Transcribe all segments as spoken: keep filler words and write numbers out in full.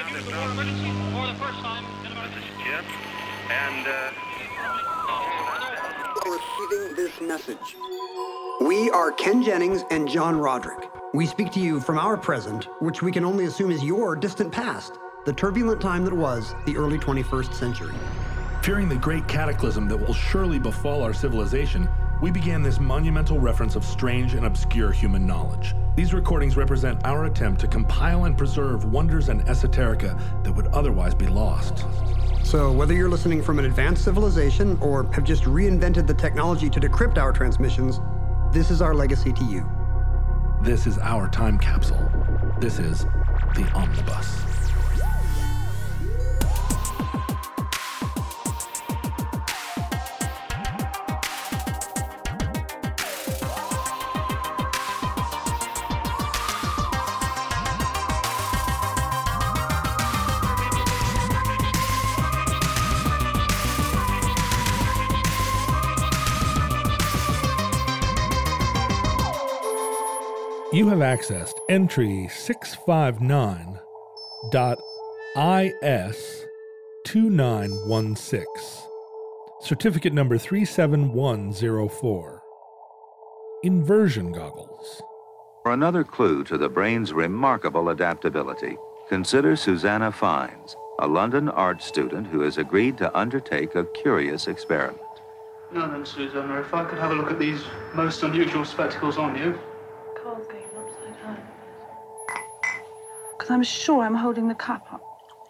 use the water emergency for the first time in about... This is Jim, and, uh... Receiving this message. We are Ken Jennings and John Roderick. We speak to you from our present, which we can only assume is your distant past, the turbulent time that was the early twenty-first century. Fearing the great cataclysm that will surely befall our civilization, we began this monumental reference of strange and obscure human knowledge. These recordings represent our attempt to compile and preserve wonders and esoterica that would otherwise be lost. So whether you're listening from an advanced civilization or have just reinvented the technology to decrypt our transmissions, this is our legacy to you. This is our time capsule. This is the Omnibus. You have accessed entry six five nine dot I S two nine one six, certificate number three seven one zero four. Inversion goggles. For another clue to the brain's remarkable adaptability, consider Susanna Fiennes, a London art student who has agreed to undertake a curious experiment. Now then, Susanna, if I could have a look at these most unusual spectacles on you. Because I'm sure I'm holding the cup up.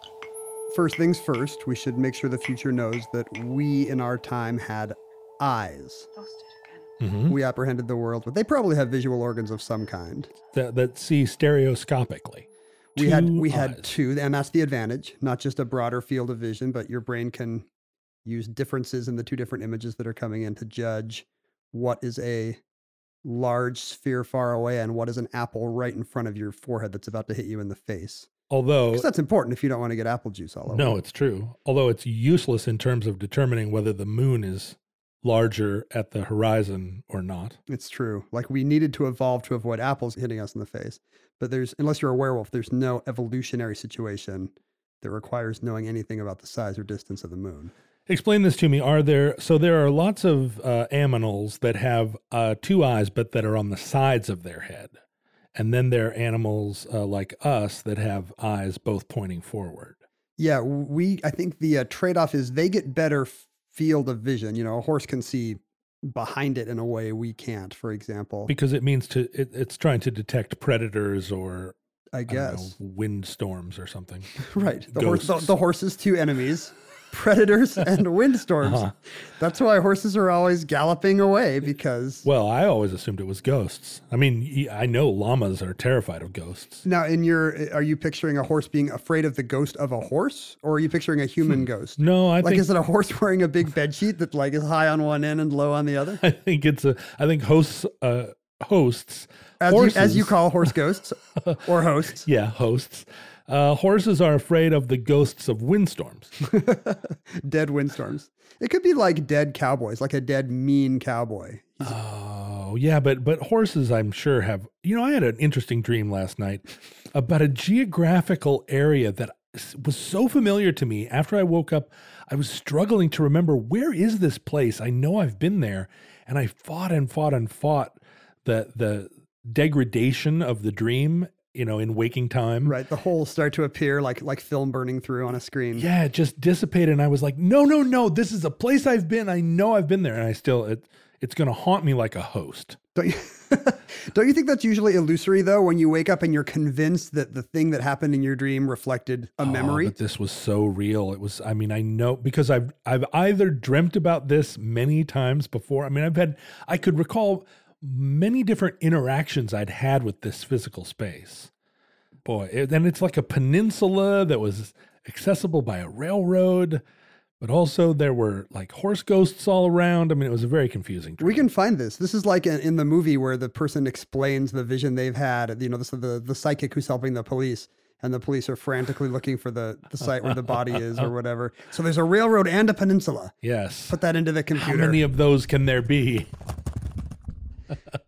First things first, we should make sure the future knows that we in our time had eyes. Lost it again. Mm-hmm. We apprehended the world, but they probably have visual organs of some kind. That, that see stereoscopically. We Two had we eyes. had two, and that's the advantage. Not just a broader field of vision, but your brain can use differences in the two different images that are coming in to judge what is a large sphere far away and what is an apple right in front of your forehead that's about to hit you in the face. Although, because that's important if you don't want to get apple juice all over. No, it's true. Although it's useless in terms of determining whether the moon is larger at the horizon or not. It's true. Like we needed to evolve to avoid apples hitting us in the face. But there's, unless you're a werewolf, there's no evolutionary situation that requires knowing anything about the size or distance of the moon. Explain this to me. Are there, so there are lots of uh, aminals that have uh, two eyes, but that are on the sides of their head. And then there are animals uh, like us that have eyes both pointing forward. Yeah, we, I think the uh, trade-off is they get better f- field of vision. You know, a horse can see behind it in a way we can't, for example. Because it means to, it, it's trying to detect predators or, I guess, I don't know, wind storms or something. Right. The, horse, the, the horse's two enemies. Predators and windstorms. Uh-huh. That's why horses are always galloping away, because... Well, I always assumed it was ghosts. I mean, I know llamas are terrified of ghosts. Now, in your, are you picturing a horse being afraid of the ghost of a horse? Or are you picturing a human hmm. ghost? No, I like, think... Like, is it a horse wearing a big bed sheet that, like, is high on one end and low on the other? I think it's a... I think hosts... Uh, hosts... As horses, you, as you call horse ghosts, or hosts. Yeah, hosts. Uh, horses are afraid of the ghosts of windstorms. Dead windstorms. It could be like dead cowboys, like a dead mean cowboy. He's oh, yeah, but but horses, I'm sure, have... You know, I had an interesting dream last night about a geographical area that was so familiar to me. After I woke up, I was struggling to remember, where is this place? I know I've been there. And I fought and fought and fought the the... degradation of the dream, you know, in waking time. Right. The holes start to appear like like film burning through on a screen. Yeah, it just dissipated. And I was like, no, no, no, this is a place I've been. I know I've been there. And I still, it, it's going to haunt me like a host. Don't you, don't you think that's usually illusory, though, when you wake up and you're convinced that the thing that happened in your dream reflected a oh, memory? But this was so real. It was, I mean, I know, because I've, I've either dreamt about this many times before. I mean, I've had, I could recall many different interactions I'd had with this physical space. Boy, it, and it's like a peninsula that was accessible by a railroad, but also there were like horse ghosts all around. I mean, it was a very confusing dream. We can find this. This is like in the movie where the person explains the vision they've had. You know, this is the, the psychic who's helping the police, and the police are frantically looking for the, the site where the body is or whatever. So there's a railroad and a peninsula. Yes. Put that into the computer. How many of those can there be?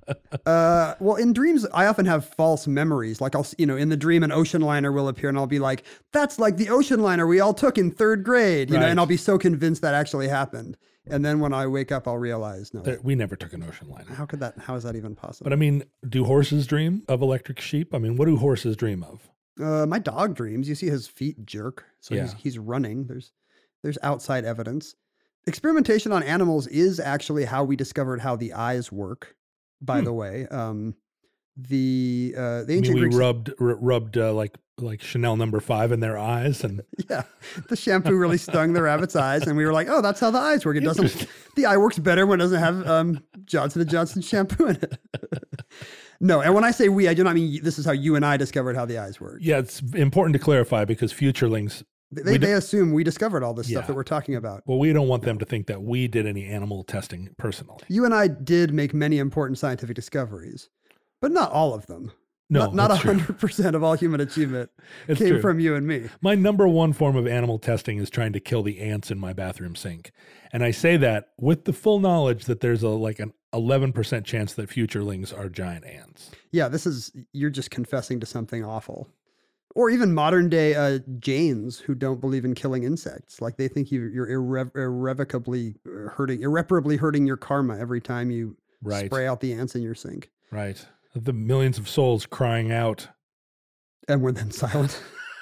Uh, well, in dreams, I often have false memories. Like I'll, s- you know, in the dream, an ocean liner will appear, and I'll be like, "That's like the ocean liner we all took in third grade," you know, Right. and I'll be so convinced that actually happened. And then when I wake up, I'll realize, no, There- we never took an ocean liner. how could that? How is that even possible? But I mean, do horses dream of electric sheep? I mean, what do horses dream of? Uh, my dog dreams. You see his feet jerk, so he's Yeah. he's running. There's there's outside evidence. Experimentation on animals is actually how we discovered how the eyes work. By Hmm. the way, um, the uh, the I ancient mean, we Greeks, rubbed r- rubbed uh, like like Chanel number five in their eyes, and yeah, the shampoo really stung the rabbit's eyes, and we were like, oh, that's how the eyes work. It doesn't. Interesting. The eye works better when it doesn't have um, Johnson and Johnson shampoo in it. No, and when I say we, I do not mean this is how you and I discovered how the eyes work. yeah, it's important to clarify because futurelings. They, we they do- assume we discovered all this Yeah. stuff that we're talking about. Well, we don't want them to think that we did any animal testing personally. You and I did make many important scientific discoveries, but not all of them. No, not, not that's true. one hundred percent of all human achievement It's came true. from you and me. My number one form of animal testing is trying to kill the ants in my bathroom sink. And I say that with the full knowledge that there's a like an eleven percent chance that futurelings are giant ants. Yeah, this is, you're just confessing to something awful. Or even modern day uh, Jains who don't believe in killing insects. Like they think you, you're irre- irrevocably hurting, irreparably hurting your karma every time you Right. spray out the ants in your sink. Right. The millions of souls crying out. And we're then silent.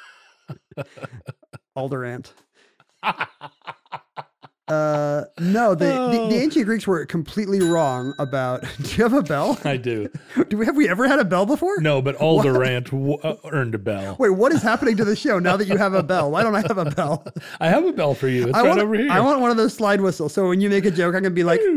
Alder ant. Uh, no, the, the, the ancient Greeks were completely wrong about. Do you have a bell? I do. Do we have we ever had a bell before? No, but Alderant w- uh, earned a bell. Wait, what is happening to the show now that you have a bell? Why don't I have a bell? I have a bell for you. It's I right want, over here. I want one of those slide whistles. So when you make a joke, I'm gonna be like.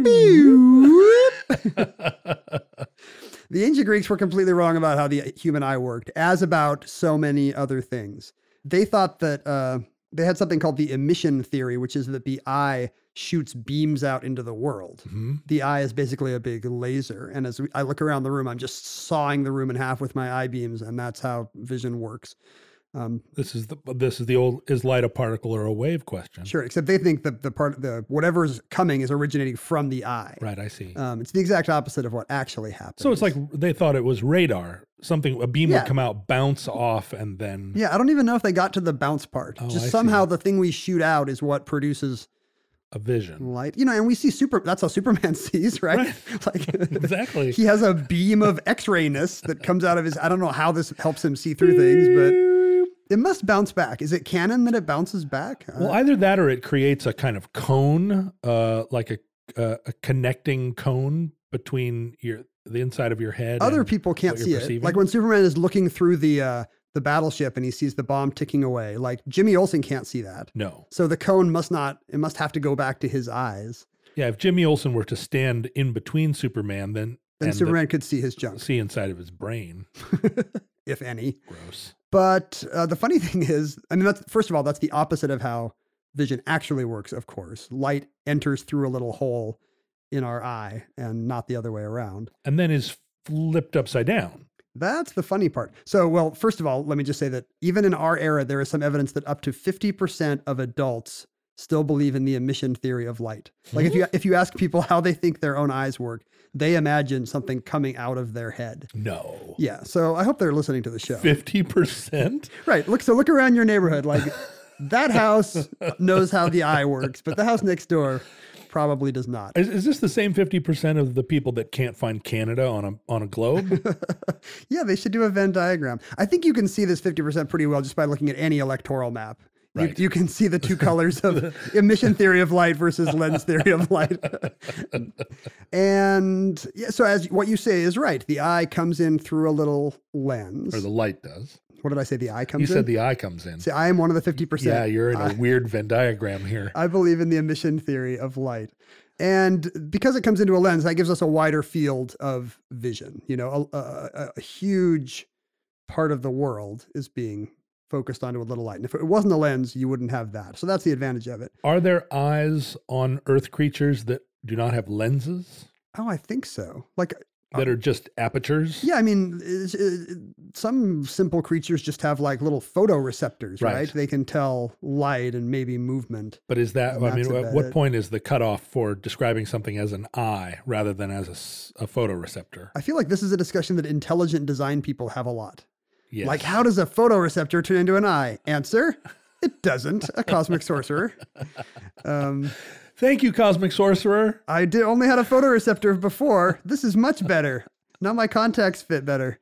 The ancient Greeks were completely wrong about how the human eye worked, as about so many other things. They thought that uh, they had something called the emission theory, which is that the eye shoots beams out into the world. Mhm. The eye is basically a big laser. And as we, I look around the room, I'm just sawing the room in half with my eye beams, and that's how vision works. Um, This is the this is the old is light a particle or a wave question. sure, except they think that the part, the whatever's coming is originating from the eye. Right, I see. Um, it's the exact opposite of what actually happens. So it's like they thought it was radar. Something a beam Yeah. would come out, bounce off, and then yeah, I don't even know if they got to the bounce part. Oh, Just I somehow see. the thing we shoot out is what produces a vision. light. You know, and we see super. That's how Superman sees, right? Like Exactly. he has a beam of X-rayness that comes out of his. I don't know how this helps him see through things, but it must bounce back. Is it canon that it bounces back? Well, Uh, either that or it creates a kind of cone, uh, like a, a a connecting cone between your the inside of your head. other and people can't what you're see it. perceiving. Like when Superman is looking through the uh, the battleship and he sees the bomb ticking away. Like Jimmy Olsen can't see that. No. So the cone must not. It must have to go back to his eyes. Yeah, if Jimmy Olsen were to stand in between Superman, then Then and the- Superman could see his junk, see inside of his brain. if any. Gross. But uh, the funny thing is, I mean, that's first of all, that's the opposite of how vision actually works, of course. Light enters through a little hole in our eye and not the other way around. And then is flipped upside down. That's the funny part. So, well, first of all, let me just say that even in our era, there is some evidence that up to fifty percent of adults still believe in the emission theory of light. Like if you if you ask people how they think their own eyes work, they imagine something coming out of their head. No. Yeah. So I hope they're listening to the show. fifty percent? Right. Look, so look around your neighborhood. Like that house knows how the eye works, but the house next door probably does not. Is, is this the same fifty percent of the people that can't find Canada on a on a globe? Yeah, they should do a Venn diagram. I think you can see this fifty percent pretty well just by looking at any electoral map. You, Right. you can see the two colors of emission theory of light versus lens theory of light. And yeah, so as what you say is right. The eye comes in through a little lens. Or the light does. What did I say? The eye comes You in? said the eye comes in. See, I am one of the fifty percent. Yeah, you're in a I- weird Venn diagram here. I believe in the emission theory of light. And because it comes into a lens, that gives us a wider field of vision. You know, a, a, a huge part of the world is being focused onto a little light. And if it wasn't a lens, you wouldn't have that. So that's the advantage of it. Are there eyes on Earth creatures that do not have lenses? Oh, I think so. Like that are just apertures. Yeah, I mean, it's- it- some simple creatures just have like little photoreceptors, right? Right. They can tell light and maybe movement. But is that, And I mean, that's at about what it. point is the cutoff for describing something as an eye rather than as a s- a, photoreceptor? I feel like this is a discussion that intelligent design people have a lot. Yes. Like, how does a photoreceptor turn into an eye? Answer: it doesn't. A cosmic sorcerer. Um, Thank you, Cosmic Sorcerer. I did only had a photoreceptor before. This is much better. Now my contacts fit better.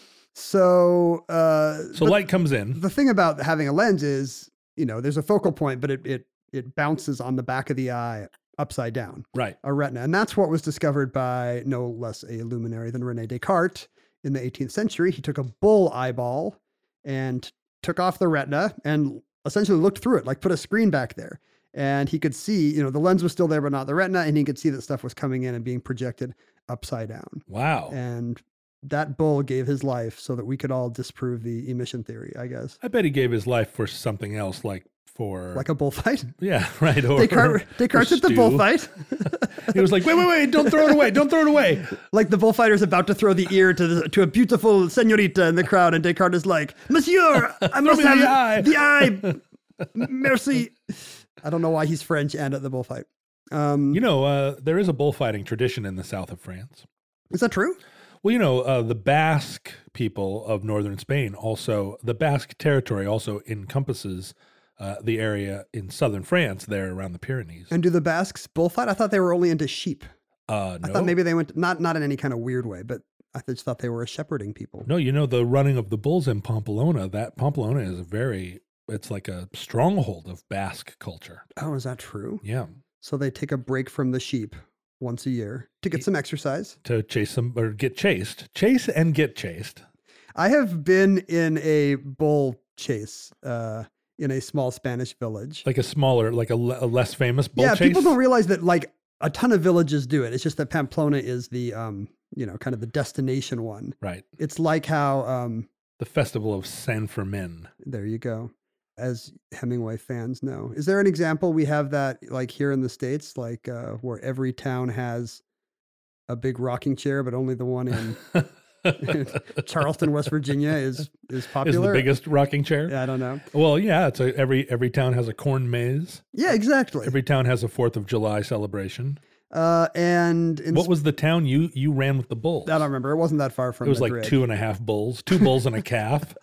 So, uh, So but light comes in. the thing about having a lens is, you know, there's a focal point, but it it it bounces on the back of the eye upside down, Right. a retina, and that's what was discovered by no less a luminary than Rene Descartes in the eighteenth century. He took a bull eyeball and took off the retina and essentially looked through it, like put a screen back there. And he could see, you know, the lens was still there, but not the retina. And he could see that stuff was coming in and being projected upside down. Wow. And that bull gave his life so that we could all disprove the emission theory, I guess. I bet he gave his life for something else, like for Like a bullfight. yeah, right. Or Descartes, Descartes or at the stew. bullfight. He was like, wait, wait, wait! Don't throw it away! Don't throw it away! Like the bullfighter's about to throw the ear to the, to a beautiful senorita in the crowd, and Descartes is like, Monsieur, I must me have the eye." the eye. Merci. I don't know why he's French and at the bullfight. Um, You know, uh, there is a bullfighting tradition in the south of France. is that true? Well, you know, uh, the Basque people of northern Spain also, the Basque territory also encompasses uh, the area in southern France, there around the Pyrenees. And do the Basques bullfight? I thought they were only into sheep. Uh, I no, thought maybe they went not not in any kind of weird way, but I just thought they were a shepherding people. no, you know, the running of the bulls in Pamplona. That Pamplona is a very, it's like a stronghold of Basque culture. Oh, is that true? Yeah, So they take a break from the sheep once a year to get some exercise. to chase them or get chased, chase and get chased. I have been in a bull chase uh, in a small Spanish village. Like a smaller, like a, le- a less famous bull yeah, chase. people don't realize that like a ton of villages do it. It's just that Pamplona is the um, you know, kind of the destination one. Right. It's like how um, The festival of San Fermin. there you go. As Hemingway fans know, is there an example we have that like here in the States, like uh, where every town has a big rocking chair, but only the one in Charleston, West Virginia is is Is popular? the biggest rocking chair. Yeah, I don't know. Well, yeah, it's a, every every town has a corn maze. Yeah, exactly. Every town has a Fourth of July celebration. uh, and in What was the town you you ran with the bulls? I don't remember. It wasn't that far from It was Madrid. like two and a half bulls, two bulls and a calf.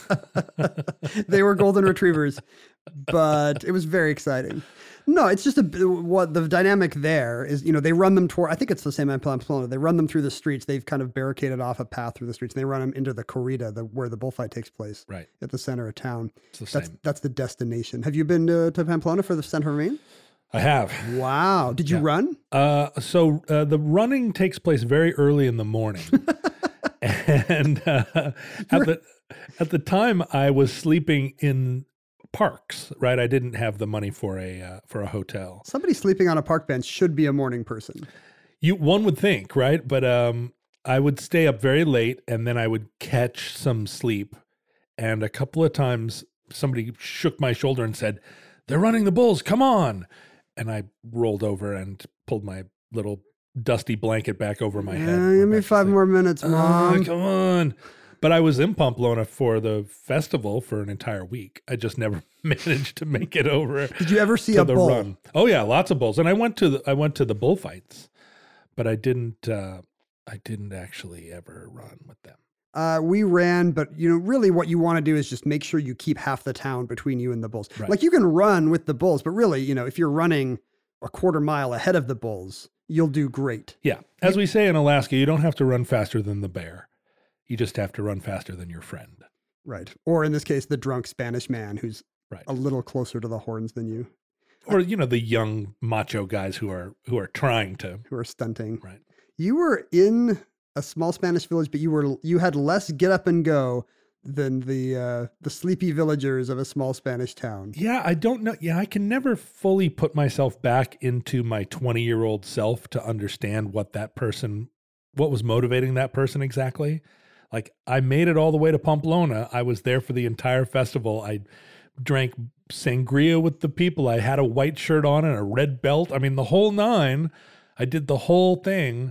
They were golden retrievers, but it was very exciting. No, it's just a what the dynamic there is. You know, they run them toward. I think it's the same in Pamplona. They run them through the streets. They've kind of barricaded off a path through the streets, and they run them into the corrida, the where the bullfight takes place, Right. at the center of town. It's the That's same. that's the destination. Have you been to, to Pamplona for the San Fermin? I have. Wow. Did you Yeah. run? Uh, so uh, the running takes place very early in the morning, and uh, at the at the time I was sleeping in parks. Right, I didn't have the money for a uh, for a hotel. Somebody sleeping on a park bench should be a morning person. You one would think, right? But um, I would stay up very late, and then I would catch some sleep. And a couple of times, somebody shook my shoulder and said, "They're running the bulls. Come on!" And I rolled over and pulled my little dusty blanket back over my head. Uh, Went give me back to five sleep. more minutes, Ah, mom. come on. But I was in Pamplona for the festival for an entire week. I just never managed to make it over. Did you ever see to a the bull? run. Oh yeah, lots of bulls. And I went to the I went to the bullfights, but I didn't uh I didn't actually ever run with them. Uh, we ran, but you know, really what you want to do is just make sure you keep half the town between you and the bulls. Right. Like you can run with the bulls, but really, you know, if you're running a quarter mile ahead of the bulls, you'll do great. Yeah. As we say in Alaska, you don't have to run faster than the bear. You just have to run faster than your friend. Right. Or in this case, the drunk Spanish man who's Right. a little closer to the horns than you, Or you know, the young macho guys who are who are trying to. who are stunting. Right. You were in a small Spanish village, but you were you had less get up and go than the uh, the sleepy villagers of a small Spanish town. Yeah, I don't know. Yeah, I can never fully put myself back into my twenty-year-old self to understand what that person, what was motivating that person exactly. Like, I made it all the way to Pamplona. I was there for the entire festival. I drank sangria with the people. I had a white shirt on and a red belt. I mean, the whole nine. I did the whole thing.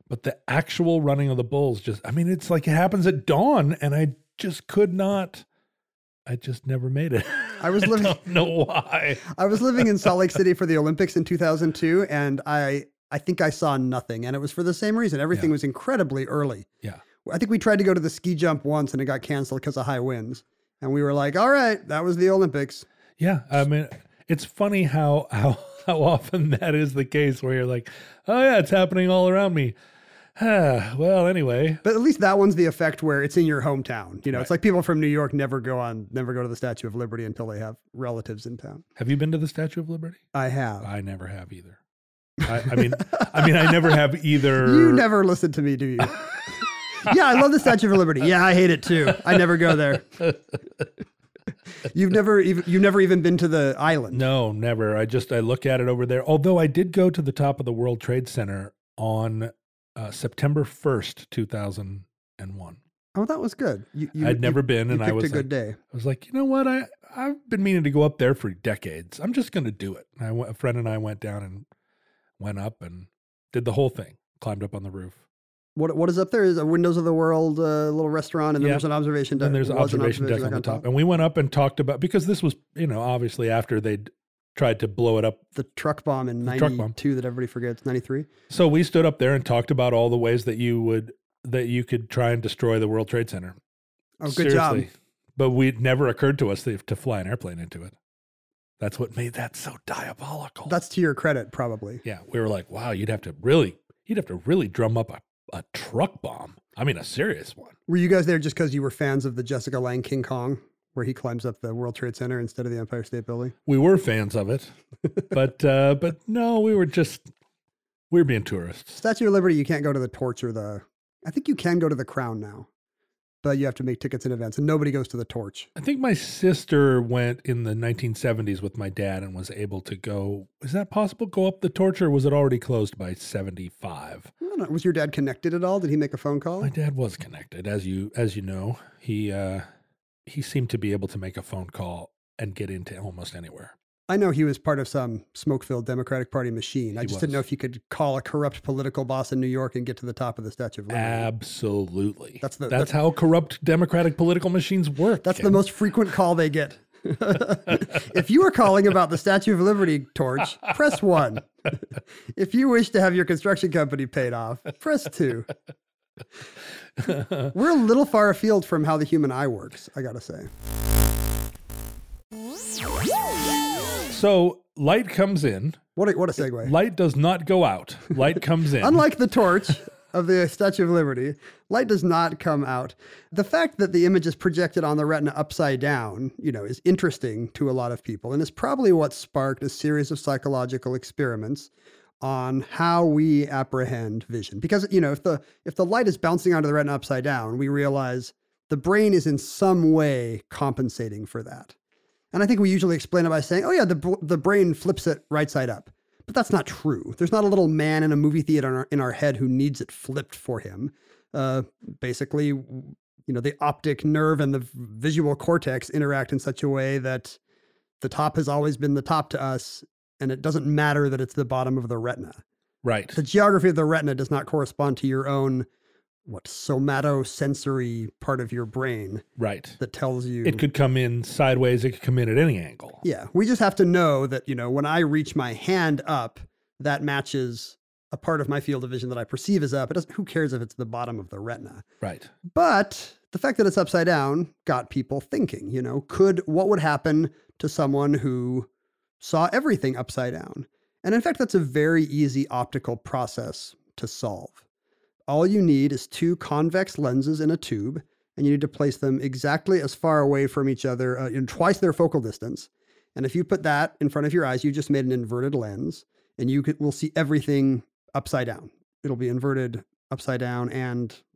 But the actual running of the bulls just, I mean, it's like it happens at dawn, and I just could not, I just never made it. I was living, I don't know why. I was living in Salt Lake City for the Olympics in two thousand two, and I, I think I saw nothing, and it was for the same reason. Everything Yeah. was incredibly early. Yeah. I think we tried to go to the ski jump once, and it got canceled because of high winds. And we were like, all right, that was the Olympics. Yeah. I mean, it's funny how, how, how often that is the case where you're like, oh yeah, it's happening all around me. Well, anyway. But at least that one's the effect where it's in your hometown. You know, Right. it's like people from New York never go on, never go to the Statue of Liberty until they have relatives in town. Have you been to the Statue of Liberty? I have. I never have either. I, I mean, I mean, I never have either. You never listen to me, do you? Yeah, I love the Statue of Liberty. Yeah, I hate it too. I never go there. You've never even you've never even been to the island. No, never. I just I look at it over there. Although I did go to the top of the World Trade Center on uh, September first, two thousand one. Oh, that was good. You, you, I'd never you, been, you and I picked was a good like, day. I was like, you know what? I I've been meaning to go up there for decades. I'm just going to do it. And I went, a friend and I went down and went up and did the whole thing. Climbed up on the roof. What what is up there is a Windows of the World uh, little restaurant, and then Yeah. there's an observation deck. And there's an was observation deck on the top. And we went up and talked about, because this was, you know, obviously after they'd tried to blow it up. The truck bomb in The truck bomb. ninety-two that everybody forgets, ninety-three. So we stood up there and talked about all the ways that you would, that you could try and destroy the World Trade Center. Oh, good job. But we it never occurred to us to, to fly an airplane into it. That's what made that so diabolical. That's to your credit, probably. Yeah. We were like, wow, you'd have to really, you'd have to really drum up a, a truck bomb. I mean, a serious one. Were you guys there just because you were fans of the Jessica Lange King Kong, where he climbs up the World Trade Center instead of the Empire State Building? We were fans of it, but, uh, but no, we were just, we were being tourists. Statue of Liberty, you can't go to the Torch or the, I think you can go to the Crown now, but you have to make tickets in advance, and nobody goes to the Torch. I think my sister went in the nineteen seventies with my dad and was able to go. Is that possible? Go up the Torch, or was it already closed by seventy-five? I don't know. Was your dad connected at all? Did he make a phone call? My dad was connected, as you as you know. He uh, he seemed to be able to make a phone call and get into almost anywhere. I know he was part of some smoke-filled Democratic Party machine. I He just didn't know was. if you could call a corrupt political boss in New York and get to the top of the Statue of Liberty. Absolutely. That's the- that's that's- how corrupt democratic political machines work. That's the Ken. most frequent call they get. If you are calling about the Statue of Liberty torch, press one. If you wish to have your construction company paid off, press two. We're a little far afield from how the human eye works, I gotta say. So light comes in. What a, what a segue. Light does not go out. Light comes in. Unlike the torch of the Statue of Liberty, light does not come out. The fact that the image is projected on the retina upside down, you know, is interesting to a lot of people, and is probably what sparked a series of psychological experiments on how we apprehend vision. Because, you know, if the if the light is bouncing onto the retina upside down, we realize the brain is in some way compensating for that. And I think we usually explain it by saying, oh yeah, the the brain flips it right side up. But that's not true. There's not a little man in a movie theater in our, in our head who needs it flipped for him. Uh, basically, you know, the optic nerve and the visual cortex interact in such a way that the top has always been the top to us, and it doesn't matter that it's the bottom of the retina. Right. The geography of the retina does not correspond to your own, what, somatosensory part of your brain Right. that tells you. It could come in sideways. It could come in at any angle. Yeah, we just have to know that, you know, when I reach my hand up, that matches a part of my field of vision that I perceive as up. It doesn't, who cares if it's the bottom of the retina? Right. But the fact that it's upside down got people thinking, you know, could, what would happen to someone who saw everything upside down? And in fact, that's a very easy optical process to solve. All you need is two convex lenses in a tube, and you need to place them exactly as far away from each other, uh, in twice their focal distance. And if you put that in front of your eyes, you just made an inverted lens, and you could, will see everything upside down. It'll be inverted upside down and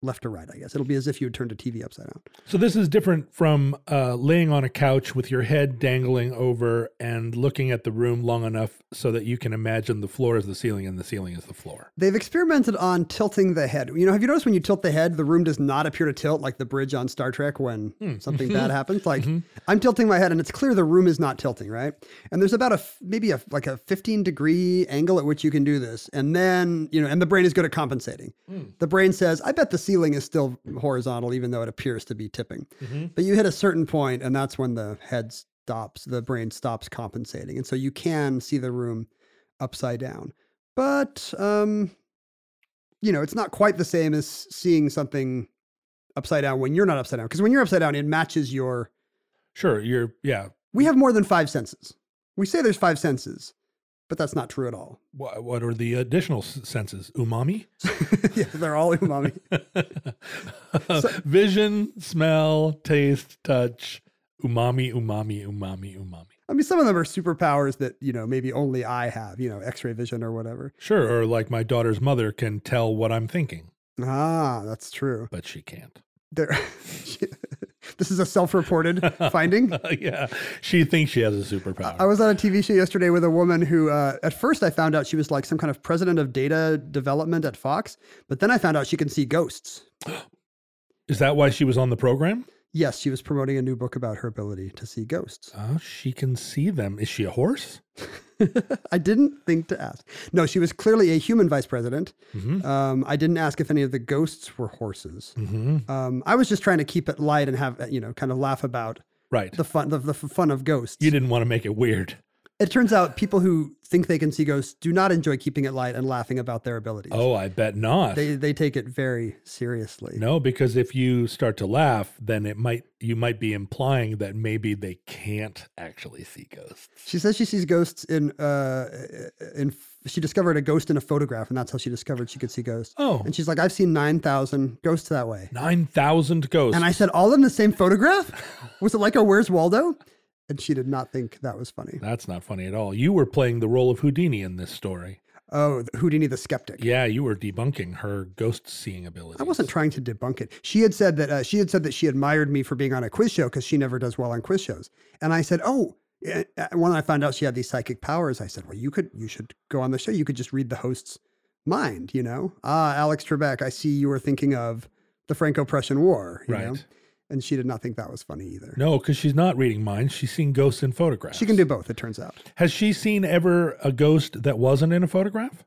left to right, I guess. It'll be as if you had turned a T V upside down. So this is different from uh, laying on a couch with your head dangling over and looking at the room long enough so that you can imagine the floor is the ceiling and the ceiling is the floor. They've experimented on tilting the head. You know, have you noticed when you tilt the head, the room does not appear to tilt like the bridge on Star Trek when Hmm. something bad happens? Like, Mhm. I'm tilting my head and it's clear the room is not tilting, right? And there's about a, f- maybe a, like a fifteen degree angle at which you can do this. And then, you know, and the brain is good at compensating. Hmm. The brain says, I bet the ceiling is still horizontal, even though it appears to be tipping. Mhm. But you hit a certain point and that's when the head stops, the brain stops compensating. And so you can see the room upside down. But, um, you know, it's not quite the same as seeing something upside down when you're not upside down. Because when you're upside down, it matches your, Sure, you're, yeah. we have more than five senses. We say there's five senses, but that's not true at all. What, what are the additional s- senses? Umami? Yeah, they're all umami. Vision, smell, taste, touch, umami, umami, umami, umami. I mean, some of them are superpowers that, you know, maybe only I have, you know, x-ray vision or whatever. Sure, or like my daughter's mother can tell what I'm thinking, Ah, that's true. but she can't. There, this is a self-reported finding. Yeah, she thinks she has a superpower. I was on a T V show yesterday with a woman who, uh, at first I found out she was like some kind of president of data development at Fox, but then I found out she can see ghosts. Is that why she was on the program? Yes, she was promoting a new book about her ability to see ghosts. Oh, she can see them. Is she a horse? I didn't think to ask. No, she was clearly a human vice president. Mm-hmm. Um, I didn't ask if any of the ghosts were horses. Mm-hmm. Um, I was just trying to keep it light and have, you know, kind of laugh about Right. the fun, the, the fun of ghosts. You didn't want to make it weird. It turns out people who think they can see ghosts do not enjoy keeping it light and laughing about their abilities. Oh, I bet not. They they take it very seriously. No, because if you start to laugh, then it might you might be implying that maybe they can't actually see ghosts. She says she sees ghosts in uh in she discovered a ghost in a photograph, and that's how she discovered she could see ghosts. Oh, And she's like, I've seen nine thousand ghosts that way. nine thousand ghosts. And I said, all in the same photograph? Was it like a Where's Waldo? And she did not think that was funny. That's not funny at all. You were playing the role of Houdini in this story. Oh, Houdini the skeptic. Yeah, you were debunking her ghost seeing abilities. I wasn't trying to debunk it. She had said that uh, she had said that she admired me for being on a quiz show because she never does well on quiz shows. And I said, oh, uh, when I found out she had these psychic powers, I said, well, you could, you should go on the show. You could just read the host's mind, you know? Ah, Alex Trebek, I see you were thinking of the Franco-Prussian War, you Right. know? And she did not think that was funny either. No, because she's not reading minds. She's seen ghosts in photographs. She can do both, it turns out. Has she seen ever a ghost that wasn't in a photograph?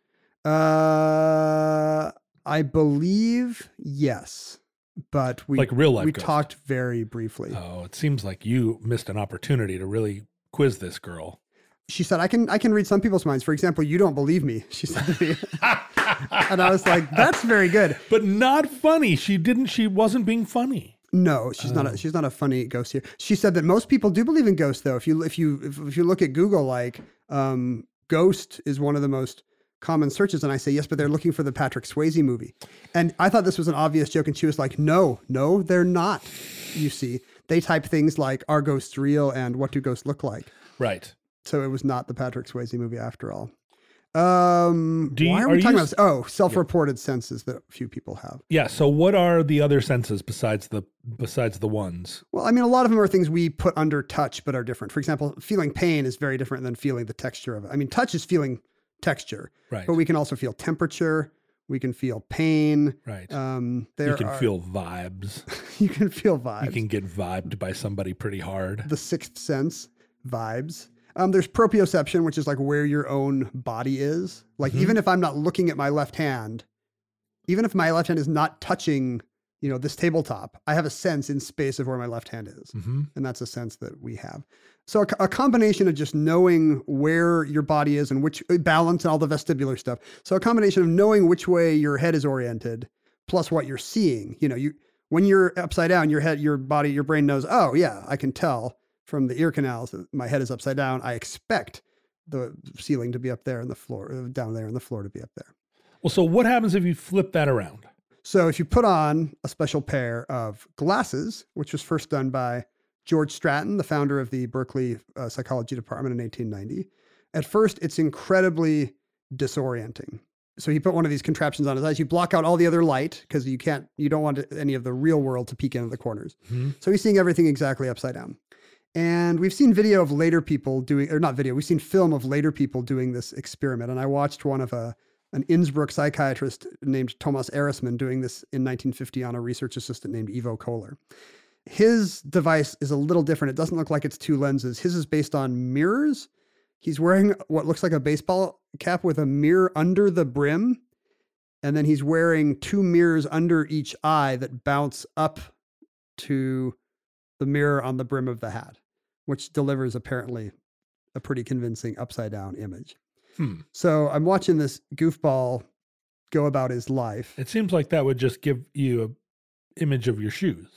Uh, I believe yes, but we Like real life we ghost. talked very briefly. Oh, it seems like you missed an opportunity to really quiz this girl. She said, I can I can read some people's minds. For example, you don't believe me, she said to me. And I was like, that's very good. But not funny. She didn't, she wasn't being funny. No, she's not Oh. a, she's not a funny ghost here. She said that most people do believe in ghosts though. If you if you if, if you look at Google, like um ghost is one of the most common searches, and I say yes, but they're looking for the Patrick Swayze movie. And I thought this was an obvious joke, and she was like, no, no, they're not. You see, they type things like, are ghosts real and what do ghosts look like? Right. So it was not the Patrick Swayze movie after all. Um, Do you- why are are we you talking s- about this? Oh, self-reported senses that few people have. Yeah. So what are the other senses besides the besides the ones? Well, I mean, a lot of them are things we put under touch, but are different. For example, feeling pain is very different than feeling the texture of it. I mean, touch is feeling texture, Right. but we can also feel temperature. We can feel pain. Right. Um, there you can are- feel vibes. you can feel vibes. You can get vibed by somebody pretty hard. The sixth sense, vibes. Um, there's proprioception, which is like where your own body is. Like Mhm. even if I'm not looking at my left hand, even if my left hand is not touching, you know, this tabletop, I have a sense in space of where my left hand is. Mm-hmm. And that's a sense that we have. So a, co- a combination of just knowing where your body is and which balance and all the vestibular stuff. So a combination of knowing which way your head is oriented plus what you're seeing. You know, you when you're upside down, your head, your body, your brain knows, oh yeah, I can tell from the ear canals that my head is upside down. I expect the ceiling to be up there and the floor uh, down there and the floor to be up there. Well, so what happens if you flip that around? So if you put on a special pair of glasses, which was first done by George Stratton, the founder of the Berkeley uh, Psychology Department in eighteen ninety, at first it's incredibly disorienting. so he put one of these contraptions on his eyes. You block out all the other light because you can't, you don't want any of the real world to peek into the corners. Mm-hmm. So he's seeing everything exactly upside down. And we've seen video of later people doing, or not video, we've seen film of later people doing this experiment. And I watched one of a, an Innsbruck psychiatrist named Thomas Erisman doing this in nineteen fifty on a research assistant named Ivo Kohler. His device is a little different. It doesn't look like it's two lenses. His is based on mirrors. He's wearing what looks like a baseball cap with a mirror under the brim. And then he's wearing two mirrors under each eye that bounce up to the mirror on the brim of the hat, which delivers apparently a pretty convincing upside down image. Hmm. So I'm watching this goofball go about his life. It seems like that would just give you an image of your shoes.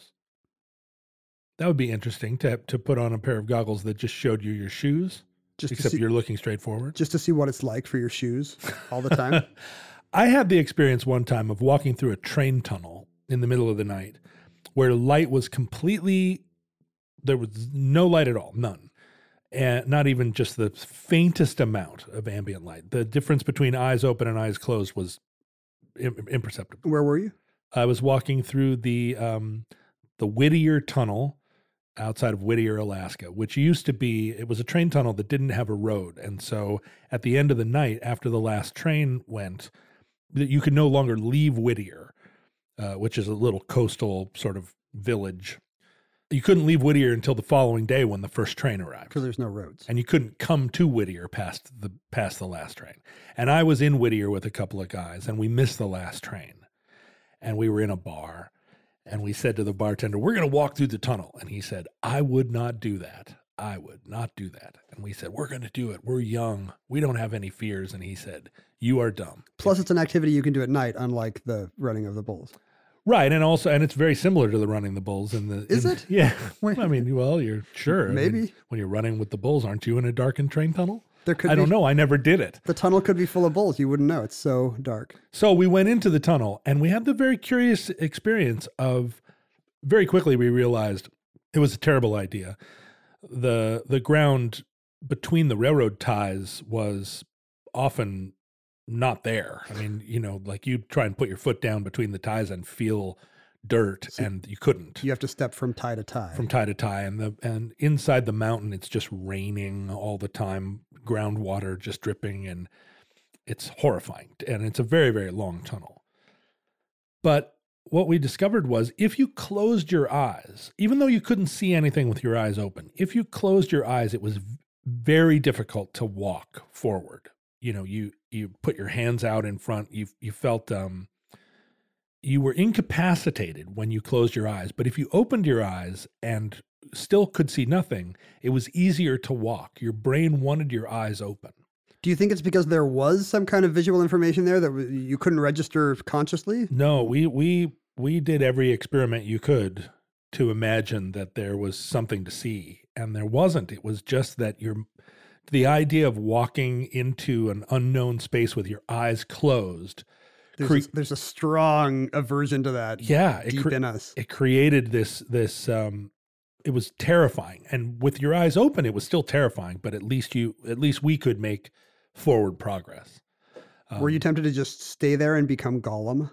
That would be interesting to to put on a pair of goggles that just showed you your shoes, Just to except see- you're looking straight forward. Just to see what it's like for your shoes all the time. I had the experience one time of walking through a train tunnel in the middle of the night where light was completely, there was no light at all, none. And not even just the faintest amount of ambient light. The difference between eyes open and eyes closed was im- imperceptible. Where were you? I was walking through the um, the Whittier Tunnel outside of Whittier, Alaska, which used to be, it was a train tunnel that didn't have a road. And so at the end of the night, after the last train went, that you could no longer leave Whittier, uh, which is a little coastal sort of village. You couldn't leave Whittier until the following day when the first train arrived. Because there's no roads. And you couldn't come to Whittier past the past the last train. And I was in Whittier with a couple of guys, and we missed the last train. And we were in a bar, and we said to the bartender, "We're going to walk through the tunnel." And he said, "I would not do that. I would not do that." And we said, "We're going to do it. We're young. We don't have any fears." And he said, "You are dumb." Plus, it's an activity you can do at night, unlike the running of the bulls. Right, and also, and it's very similar to the running the bulls. In the Is in- it? Yeah. Wait. I mean, well, you're sure. I Maybe. mean, when you're running with the bulls, aren't you in a darkened train tunnel? There could I be, don't know. I never did it. The tunnel could be full of bulls. You wouldn't know. It's so dark. So we went into the tunnel, and we had the very curious experience of, very quickly we realized it was a terrible idea. The the ground between the railroad ties was often not there. I mean, you know, like you try and put your foot down between the ties and feel dirt, So and you couldn't. You have to step from tie to tie. From tie to tie, and the and inside the mountain, it's just raining all the time, groundwater just dripping, and it's horrifying. And it's a very, very long tunnel. But what we discovered was if you closed your eyes, even though you couldn't see anything with your eyes open, if you closed your eyes, it was v- very difficult to walk forward. You know, you you put your hands out in front. You you felt um, you were incapacitated when you closed your eyes. But if you opened your eyes and still could see nothing, it was easier to walk. Your brain wanted your eyes open. Do you think it's because there was some kind of visual information there that w- you couldn't register consciously? No, we we we did every experiment you could to imagine that there was something to see, and there wasn't. It was just that your the idea of walking into an unknown space with your eyes closed. There's, cre- a, there's a strong aversion to that yeah, it deep cre- in us. it created this this um it was terrifying, and with your eyes open it was still terrifying, but at least you at least we could make forward progress. Um, Were you tempted to just stay there and become Gollum?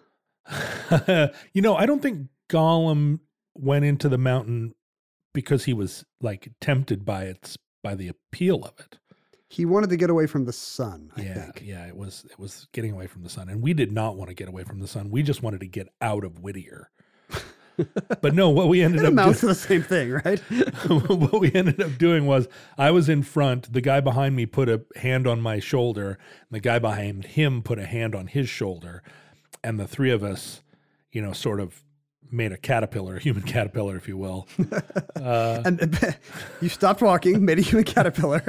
you know, I don't think Gollum went into the mountain because he was like tempted by its by the appeal of it. He wanted to get away from the sun, I yeah, think. yeah, it was it was getting away from the sun, and we did not want to get away from the sun. We just wanted to get out of Whittier. But no, what we ended It up amounts doing, to the same thing, right? what we ended up doing was I was in front. The guy behind me put a hand on my shoulder, and the guy behind him put a hand on his shoulder, and the three of us, you know, sort of made a caterpillar, a human caterpillar, if you will. Uh, And you stopped walking, made a human caterpillar.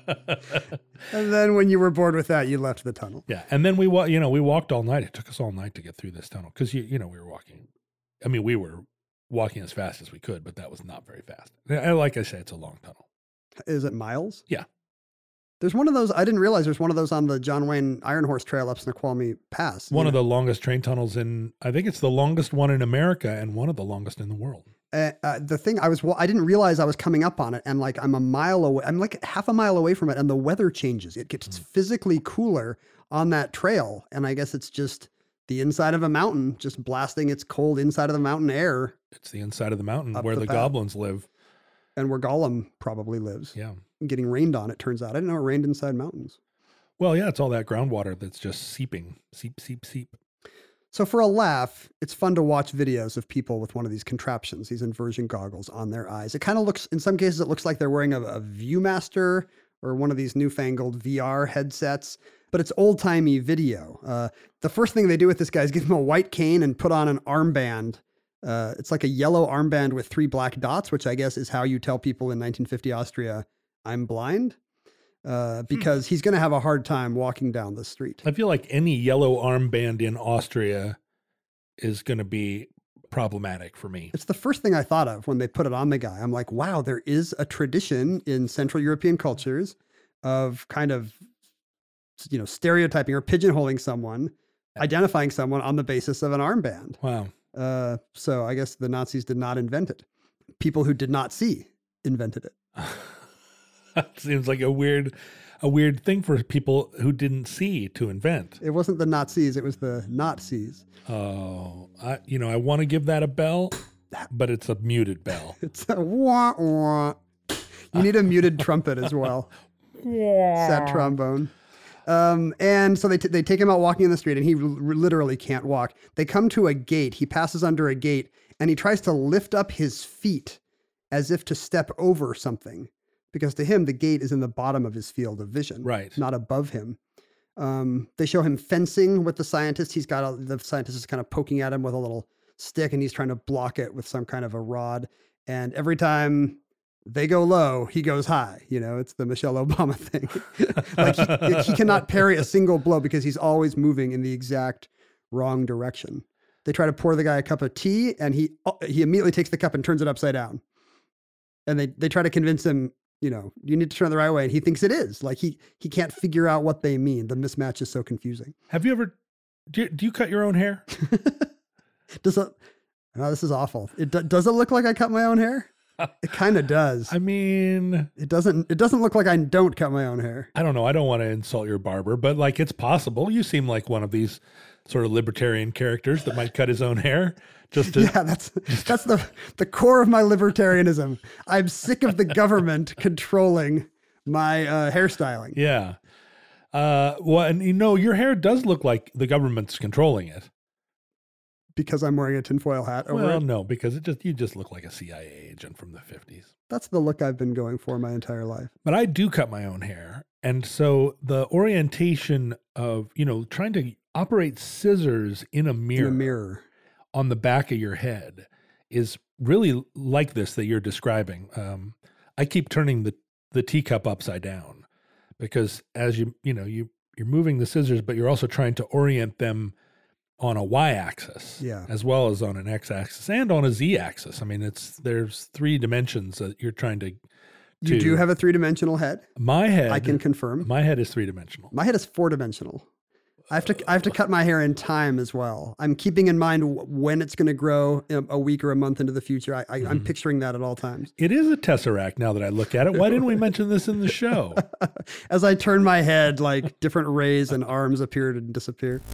And then when you were bored with that, you left the tunnel. yeah, and then we wa- you know, we walked all night. It took us all night to get through this tunnel because you you know we were walking. I mean, we were walking as fast as we could, but that was not very fast. And like I say, it's a long tunnel. Is it miles? Yeah. There's one of those, I didn't realize there's one of those on the John Wayne Iron Horse Trail up Snoqualmie Pass. One of the longest train tunnels in, I think it's the longest one in America and one of the longest in the world. Uh, uh, the thing I was, I didn't realize I was coming up on it, and like I'm a mile away, I'm like half a mile away from it, and the weather changes. It gets Mm. physically cooler on that trail, and I guess it's just the inside of a mountain, just blasting its cold inside of the mountain air, It's the inside of the mountain Up where the the path. goblins live. and where Gollum probably lives. Yeah. Getting rained on, it turns out. I didn't know it rained inside mountains. Well, yeah, it's all that groundwater that's just seeping, seep, seep, seep. So for a laugh, it's fun to watch videos of people with one of these contraptions, these inversion goggles on their eyes. It kind of looks, in some cases, it looks like they're wearing a, a Viewmaster or one of these newfangled V R headsets, but it's old-timey video. Uh, the first thing they do with this guy is give him a white cane and put on an armband. Uh, it's like a yellow armband with three black dots, which I guess is how you tell people in nineteen fifty Austria, I'm blind, uh, because he's going to have a hard time walking down the street. I feel like any yellow armband in Austria is going to be problematic for me. It's the first thing I thought of when they put it on the guy. I'm like, wow, there is a tradition in Central European cultures of kind of, you know, stereotyping or pigeonholing someone, identifying someone on the basis of an armband. Wow. Uh, so I guess the Nazis did not invent it. People who did not see invented it. Seems like a weird, a weird thing for people who didn't see to invent. It wasn't the Nazis, it was the Nazis. Oh, I, you know, I want to give that a bell, but it's a muted bell. It's a wah, wah. You need a muted trumpet as well. Sad trombone. Um, and so they, t- they take him out walking in the street, and he r- literally can't walk. They come to a gate. He passes under a gate, and he tries to lift up his feet as if to step over something, because to him, the gate is in the bottom of his field of vision, Right. not above him. Um, they show him fencing with the scientist. He's got a, the scientist is kind of poking at him with a little stick, and he's trying to block it with some kind of a rod. And every time they go low, he goes high. You know, it's the Michelle Obama thing. Like he, he cannot parry a single blow because he's always moving in the exact wrong direction. They try to pour the guy a cup of tea, and he he immediately takes the cup and turns it upside down. And they they try to convince him, you know, you need to turn it the right way. And he thinks it is. Like he he can't figure out what they mean. The mismatch is so confusing. Have you ever, do you, do you cut your own hair? Does it, oh, this is awful. It do, does it look like I cut my own hair? It kind of does. I mean, It doesn't, it doesn't look like I don't cut my own hair. I don't know. I don't want to insult your barber, but like it's possible. You seem like one of these sort of libertarian characters that might cut his own hair just to. Yeah, that's, that's the, the core of my libertarianism. I'm sick of the government controlling my uh, hairstyling. Yeah. Uh, well, and you know, your hair does look like the government's controlling it. Because I'm wearing a tinfoil hat over Well, it. no, because it just you just look like a C I A agent from the fifties. That's the look I've been going for my entire life. But I do cut my own hair. And so the orientation of, you know, trying to operate scissors in a mirror, In a mirror. on the back of your head is really like this that you're describing. Um, I keep turning the, the teacup upside down because as you, you know, you, you're moving the scissors, but you're also trying to orient them on a y-axis, Yeah. as well as on an x-axis and on a z-axis. I mean, it's there's three dimensions that you're trying to. You to- do have a three-dimensional head. my head. I can confirm. My head is three dimensional. My head is four-dimensional. I have to I have to cut my hair in time as well. I'm keeping in mind w- when it's going to grow in a week or a month into the future. I, I, I'm Mhm. picturing that at all times. It is a tesseract now that I look at it. Why didn't we mention this in the show? As I turn my head, like different rays and arms appear and disappear.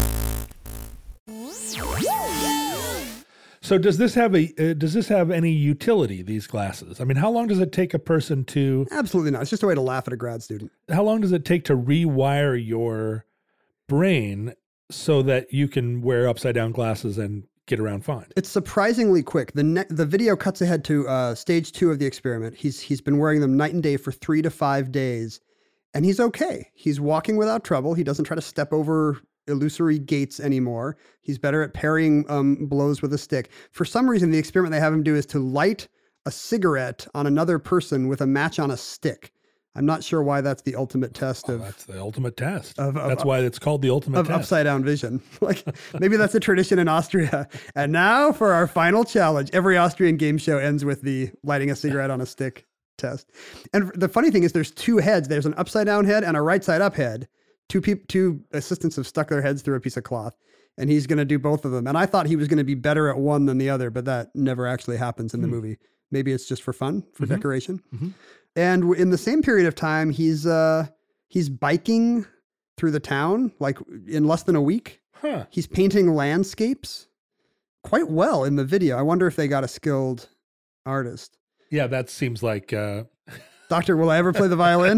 So does this have a uh, does this have any utility, these glasses? I mean, how long does it take a person to Absolutely not. It's just a way to laugh at a grad student. how long does it take to rewire your brain so that you can wear upside down glasses and get around fine? It's surprisingly quick. The ne- the video cuts ahead to uh, stage two of the experiment. He's he's been wearing them night and day for three to five days, and he's okay. He's walking without trouble. He doesn't try to step over illusory gates anymore. He's better at parrying um, blows with a stick. For some reason, the experiment they have him do is to light a cigarette on another person with a match on a stick. I'm not sure why that's the ultimate test Oh, of that's the ultimate test. of- of- that's why it's called the ultimate of test. upside down vision. Like maybe that's a tradition in Austria. And now for our final challenge. Every Austrian game show ends with the lighting a cigarette on a stick test. And the funny thing is there's two heads. There's an upside down head and a right side up head. Two people, two assistants have stuck their heads through a piece of cloth. and he's going to do both of them. And I thought he was going to be better at one than the other, but that never actually happens in the Hmm. movie. Maybe it's just for fun, for Mhm. decoration. Mhm. And w- in the same period of time, he's uh, he's biking through the town, like in less than a week. Huh. He's painting landscapes quite well in the video. I wonder if they got a skilled artist. Yeah, that seems like uh Doctor, will I ever play the violin?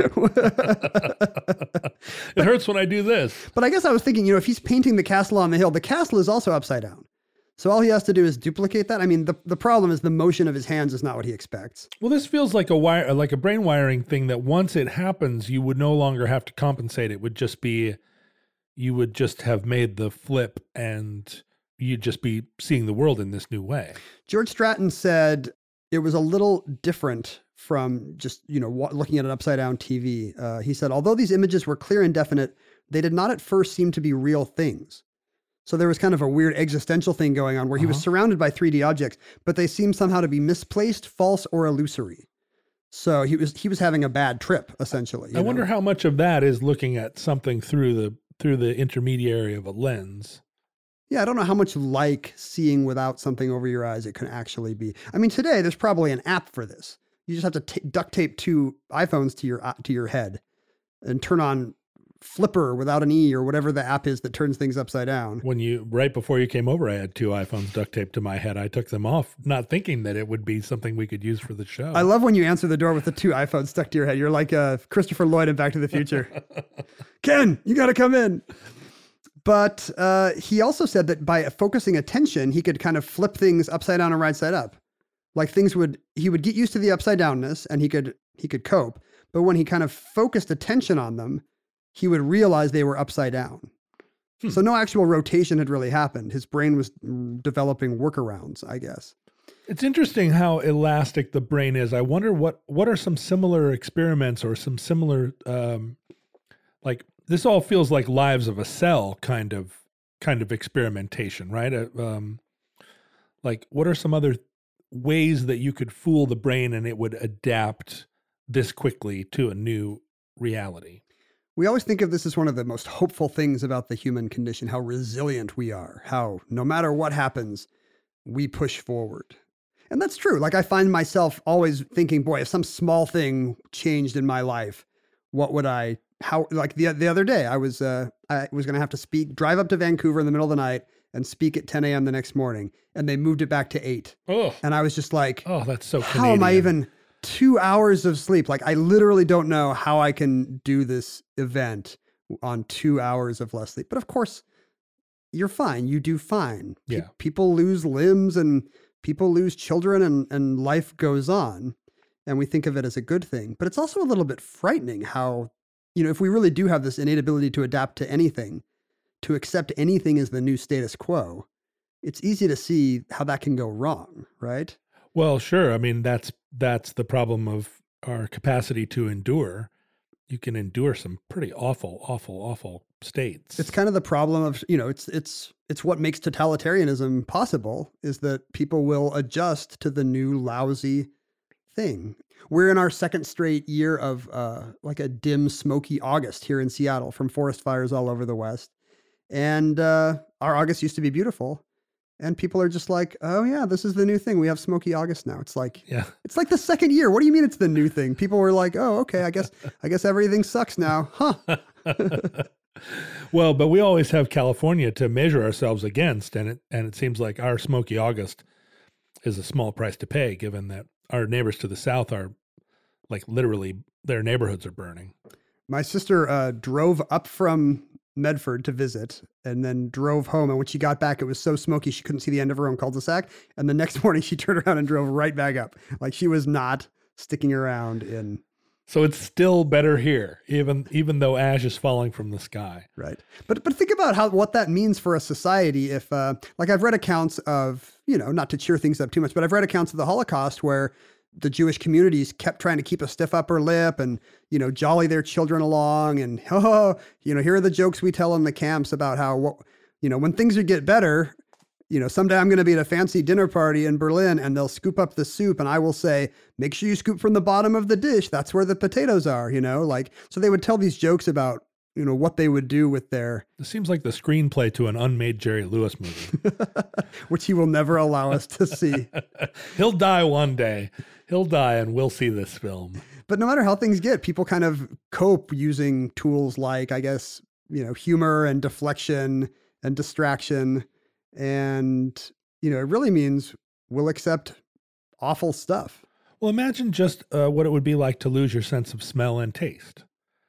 it hurts when I do this. But I guess I was thinking, you know, if he's painting the castle on the hill, the castle is also upside down. So all he has to do is duplicate that. I mean, the, the problem is the motion of his hands is not what he expects. Well, this feels like a wire, like a brain wiring thing that once it happens, you would no longer have to compensate. It would just be, you would just have made the flip and you'd just be seeing the world in this new way. George Stratton said it was a little different from just, you know, wa- looking at an upside down T V. Uh, he said, although these images were clear and definite, they did not at first seem to be real things. So there was kind of a weird existential thing going on where he was Uh-huh. surrounded by three D objects, but they seemed somehow to be misplaced, false, or illusory. So he was he was having a bad trip, essentially. you I wonder know? how much of that is looking at something through the through the intermediary of a lens. Yeah, I don't know how much like seeing without something over your eyes it can actually be. I mean, today there's probably an app for this. You just have to t- duct tape two iPhones to your uh, to your head and turn on Flipper without an E or whatever the app is that turns things upside down. When you right before you came over, I had two iPhones duct taped to my head. I took them off, not thinking that it would be something we could use for the show. I love when you answer the door with the two iPhones stuck to your head. You're like uh, Christopher Lloyd in Back to the Future. Ken, you got to come in. But uh, he also said that by focusing attention, he could kind of flip things upside down and right side up. Like things would, he would get used to the upside downness and he could, he could cope. But when he kind of focused attention on them, he would realize they were upside down. Hmm. So no actual rotation had really happened. His brain was mm, developing workarounds, I guess. It's interesting how elastic the brain is. I wonder what what are some similar experiments or some similar um, like this all feels like Lives of a Cell kind of kind of experimentation, right? Uh, um, like what are some other ways that you could fool the brain and it would adapt this quickly to a new reality? We always think of this as one of the most hopeful things about the human condition, how resilient we are, how no matter what happens, we push forward. And that's true. Like I find myself always thinking, boy, if some small thing changed in my life, what would I, how, like the, the other day, I was, uh, I was going to have to speak, drive up to Vancouver in the middle of the night and speak at ten a.m. the next morning. And they moved it back to eight. Oh, And I was just like, oh, that's so how am I Canadian. even two hours of sleep? Like I literally don't know how I can do this event on two hours of less sleep. But of course, you're fine. You do fine. Pe- Yeah. people lose limbs and people lose children and, and life goes on. And we think of it as a good thing. But it's also a little bit frightening how, you know, if we really do have this innate ability to adapt to anything, to accept anything as the new status quo, it's easy to see how that can go wrong, right? Well, sure. I mean, that's that's the problem of our capacity to endure. You can endure some pretty awful, awful, awful states. It's kind of the problem of, you know, it's it's it's what makes totalitarianism possible is that people will adjust to the new lousy thing. We're in our second straight year of uh, like a dim, smoky August here in Seattle from forest fires all over the West. And uh, our August used to be beautiful. And people are just like, oh yeah, this is the new thing. We have smoky August now. It's like, yeah. it's like the second year. What do you mean it's the new thing? People were like, oh, okay, I guess, I guess everything sucks now. Huh. Well, but we always have California to measure ourselves against, and it and it seems like our smoky August is a small price to pay, given that our neighbors to the south are like literally their neighborhoods are burning. My sister uh, drove up from Medford to visit and then drove home. And when she got back, it was so smoky she couldn't see the end of her own cul-de-sac. And the next morning she turned around and drove right back up. Like she was not sticking around in. So it's still better here, even even though ash is falling from the sky. Right. But but think about how what that means for a society if, uh, like I've read accounts of, you know, not to cheer things up too much, but I've read accounts of the Holocaust where the Jewish communities kept trying to keep a stiff upper lip and, you know, jolly their children along. And, oh, you know, here are the jokes we tell in the camps about how, what, you know, when things would get better, you know, someday I'm going to be at a fancy dinner party in Berlin and they'll scoop up the soup and I will say, make sure you scoop from the bottom of the dish. That's where the potatoes are, you know, like, so they would tell these jokes about you know, what they would do with their, This seems like the screenplay to an unmade Jerry Lewis movie. which he will never allow us to see. He'll die one day. He'll die and we'll see this film. But no matter how things get, people kind of cope using tools like, I guess, you know, humor and deflection and distraction. And, you know, it really means we'll accept awful stuff. Well, imagine just uh, what it would be like to lose your sense of smell and taste.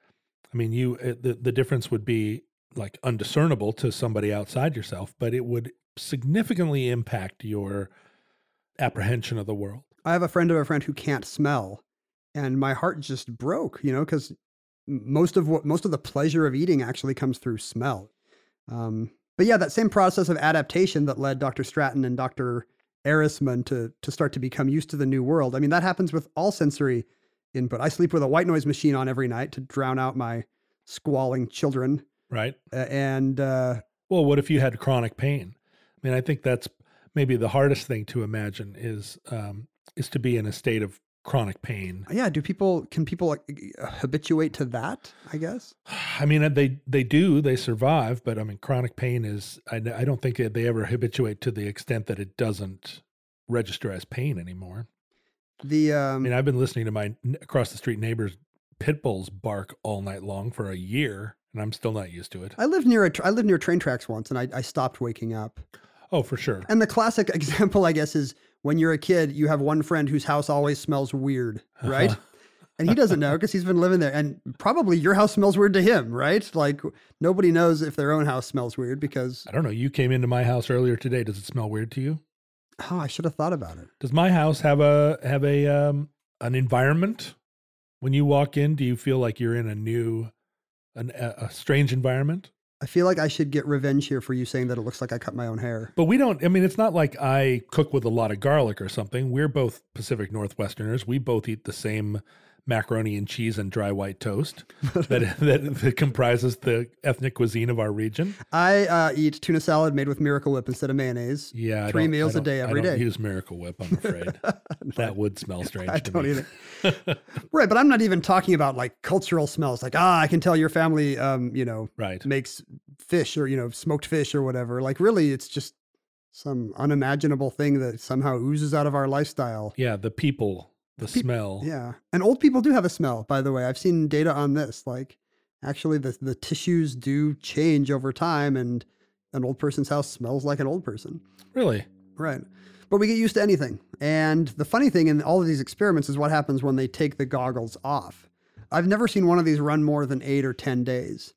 I mean, you uh, the, the difference would be like undiscernible to somebody outside yourself, but it would significantly impact your apprehension of the world. I have a friend of a friend who can't smell, and my heart just broke, you know, because most of what most of the pleasure of eating actually comes through smell. Um, but yeah, that same process of adaptation that led Doctor Stratton and Doctor Erisman to to start to become used to the new world. I mean, that happens with all sensory input. I sleep with a white noise machine on every night to drown out my squalling children. Right. Uh, and uh, Well, what if you had chronic pain? I mean, I think that's maybe the hardest thing to imagine is um, is to be in a state of chronic pain. yeah, do people can people like, habituate to that? I guess. I mean, they they do, they survive, but I mean, chronic pain is, I, I don't think they ever habituate to the extent that it doesn't register as pain anymore. The I um, mean, I've been listening to my n- across the street neighbors' pit bulls bark all night long for a year, and I'm still not used to it. I lived near a tr- I lived near train tracks once, and I, I stopped waking up. Oh, for sure. And the classic example, I guess, is when you're a kid, you have one friend whose house always smells weird, right? And he doesn't know because he's been living there. And probably your house smells weird to him, right? Like nobody knows if their own house smells weird because, I don't know. You came into my house earlier today. Does it smell weird to you? oh, I should have thought about it. Does my house have a have a um, an environment? When you walk in, do you feel like you're in a new, an, a, a strange environment? I feel like I should get revenge here for you saying that it looks like I cut my own hair. But we don't, I mean, it's not like I cook with a lot of garlic or something. We're both Pacific Northwesterners. We both eat the same macaroni and cheese and dry white toast that, that that comprises the ethnic cuisine of our region. I uh, eat tuna salad made with Miracle Whip instead of mayonnaise. Yeah. I Three don't- meals I a day, don't- every I don't day. use Miracle Whip, I'm afraid. That would smell strange I to don't me. either. Right, but I'm not even talking about like cultural smells. Like, ah, I can tell your family, um, you know, Right. makes fish or, you know, smoked fish or whatever. Like, really, it's just some unimaginable thing that somehow oozes out of our lifestyle. Yeah, the people, the smell. Yeah. And old people do have a smell, by the way. I've seen data on this. Like, actually, the, the tissues do change over time, and an old person's house smells like an old person. Really? Right. But we get used to anything. And the funny thing in all of these experiments is what happens when they take the goggles off. I've never seen one of these run more than eight or ten days.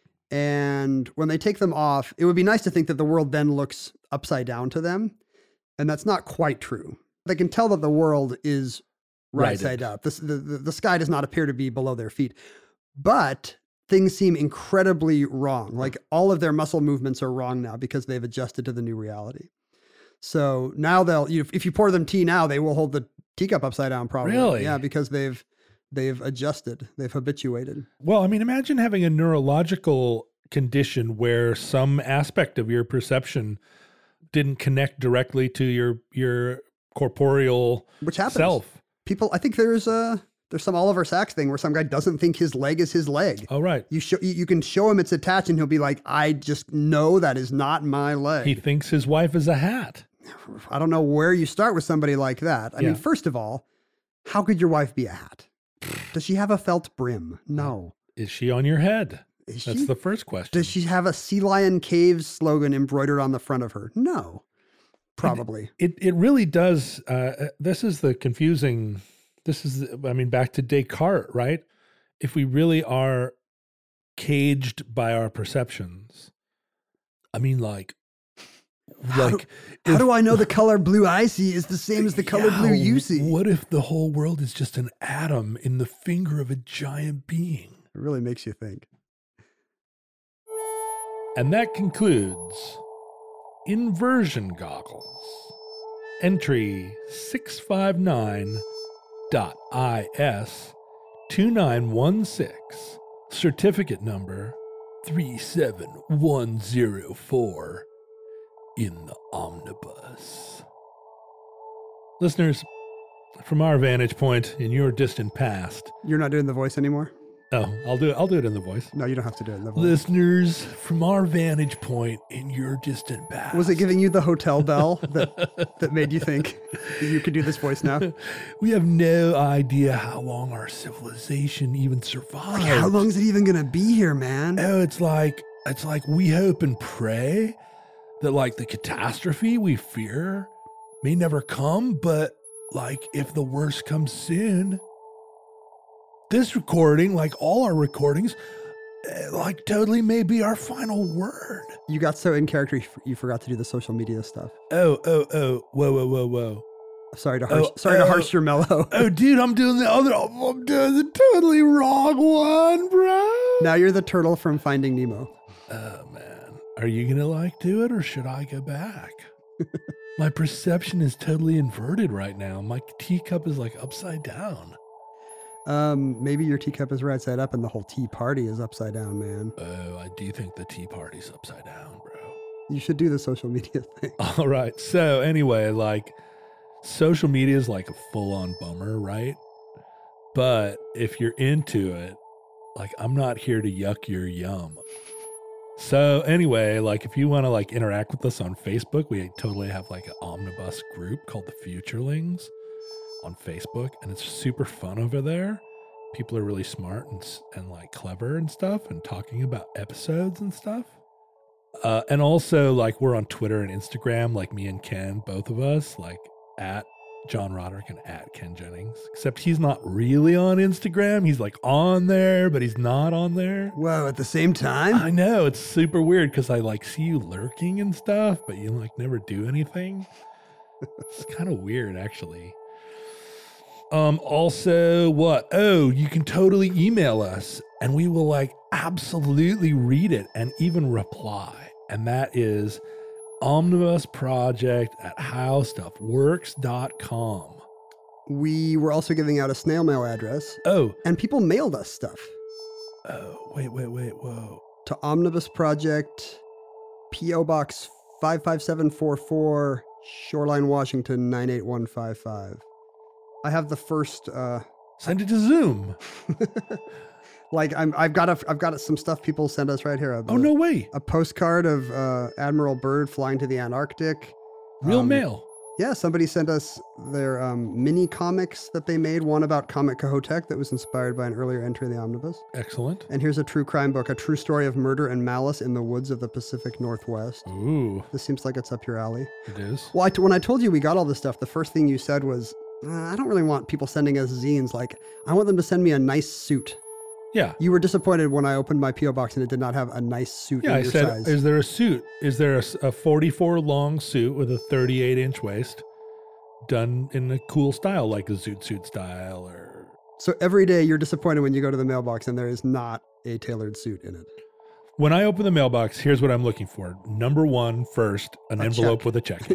And when they take them off, it would be nice to think that the world then looks upside down to them. And that's not quite true. They can tell that the world is right Righted. side up. This, the, the, the sky does not appear to be below their feet. But things seem incredibly wrong. Like all of their muscle movements are wrong now because they've adjusted to the new reality. So now they'll, you, if you pour them tea now, they will hold the teacup upside down probably. Really? Yeah, because they've they've adjusted, they've habituated. Well, I mean, imagine having a neurological condition where some aspect of your perception didn't connect directly to your your corporeal Which happens. self. People, I think there's a there's some Oliver Sacks thing where some guy doesn't think his leg is his leg. Oh, right. You show you you can show him it's attached, and he'll be like, "I just know that is not my leg." He thinks his wife is a hat. I don't know where you start with somebody like that. I Yeah. mean, first of all, how could your wife be a hat? Does she have a felt brim? No. Is she on your head? Is That's she? the first question. Does she have a Sea Lion Caves slogan embroidered on the front of her? No. Probably. It it really does. Uh, this is the confusing. This is, the, I mean, back to Descartes, right? If we really are caged by our perceptions, I mean, like, How like, How if- do I know the color blue I see is the same as the color Yeah, blue you see? What if the whole world is just an atom in the finger of a giant being? It really makes you think. And that concludes Inversion Goggles. Entry six five nine dot I S two nine one six. Certificate number three seven one zero four in the omnibus. Listeners, from our vantage point in your distant past, You're not doing the voice anymore? Oh, I'll do it. I'll do it in the voice. No, you don't have to do it in the voice. Listeners, from our vantage point in your distant past. Was it giving you the hotel bell that that made you think that you could do this voice now? We have no idea how long our civilization even survived. Like, how long is it even gonna be here, man? Oh, it's like it's like we hope and pray that like the catastrophe we fear may never come, but like if the worst comes soon, this recording, like all our recordings, eh, like totally may be our final word. You got so in character, you, f- you forgot to do the social media stuff. Oh, oh, oh, whoa, whoa, whoa, whoa. Sorry to harsh, Oh, sorry to oh. harsh your mellow. Oh, dude, I'm doing the other, I'm doing the totally wrong one, bro. Now you're the turtle from Finding Nemo. Oh, man. Are you going to like do it or should I go back? My perception is totally inverted right now. My teacup is like upside down. Um, maybe your teacup is right side up and the whole tea party is upside down, man. Oh, I do think the tea party's upside down, bro. You should do the social media thing. All right. So anyway, like social media is like a full on bummer, right? But if you're into it, like I'm not here to yuck your yum. So anyway, like if you want to like interact with us on Facebook, we totally have like an omnibus group called the Futurelings on Facebook, and it's super fun over there. People are really smart and s- and like clever and stuff, and talking about episodes and stuff. Uh, and also like we're on Twitter and Instagram, like me and Ken, both of us, like at John Roderick and at Ken Jennings. Except he's not really on Instagram. He's like on there, but he's not on there. Whoa, at the same time? I know, it's super weird because I like see you lurking and stuff, but you like never do anything. It's kind of weird, actually. Um, also, what? Oh, you can totally email us and we will like absolutely read it and even reply. And that is omnibusproject at how stuff works dot com. We were also giving out a snail mail address, Oh, and people mailed us stuff oh, wait, wait, wait, whoa. to Omnibus Project, P O Box five five seven four four, Shoreline, Washington nine eight one five five. I have the first, uh, Send it to Zoom. like I'm, I've got a, I've got some stuff people send us right here. A- Oh, no way. A postcard of uh, Admiral Byrd flying to the Antarctic. Real Um, mail. Yeah, somebody sent us their um, mini comics that they made. One about Comet Kohoutek that was inspired by an earlier entry in the omnibus. Excellent. And here's a true crime book, a true story of murder and malice in the woods of the Pacific Northwest. Ooh, This seems like it's up your alley. it is. Well, I t- when I told you we got all this stuff, the first thing you said was, uh, I don't really want people sending us zines. Like, I want them to send me a nice suit. Yeah. You were disappointed when I opened my P O box and it did not have a nice suit Yeah, in I your said, size. is there a suit? Is there a, s- a forty-four long suit with a thirty-eight inch waist done in a cool style, like a zoot suit style or... So every day you're disappointed when you go to the mailbox and there is not a tailored suit in it. When I open the mailbox, here's what I'm looking for. Number one, first, an A envelope check. with a check. in